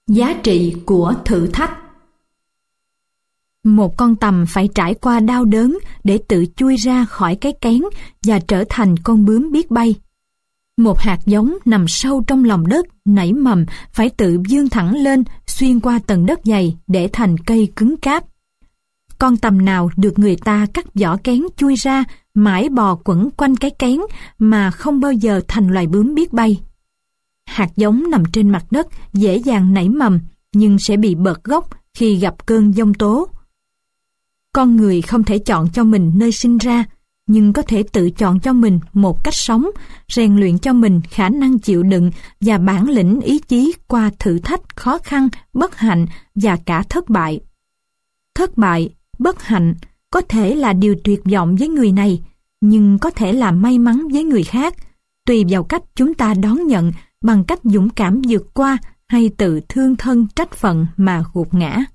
Giá trị của thử thách. Một con tằm phải trải qua đau đớn để tự chui ra khỏi cái kén và trở thành con bướm biết bay. Một hạt giống nằm sâu trong lòng đất nảy mầm phải tự vươn thẳng lên xuyên qua tầng đất dày để thành cây cứng cáp. Con tằm nào được người ta cắt vỏ kén chui ra mãi bò quẩn quanh cái kén mà không bao giờ thành loài bướm biết bay. Hạt giống nằm trên mặt đất dễ dàng nảy mầm nhưng sẽ bị bật gốc khi gặp cơn giông tố. Con người không thể chọn cho mình nơi sinh ra, nhưng có thể tự chọn cho mình một cách sống, rèn luyện cho mình khả năng chịu đựng và bản lĩnh ý chí qua thử thách, khó khăn, bất hạnh và cả thất bại. Thất bại, bất hạnh có thể là điều tuyệt vọng với người này, nhưng có thể là may mắn với người khác, tùy vào cách chúng ta đón nhận bằng cách dũng cảm vượt qua hay tự thương thân trách phận mà gục ngã.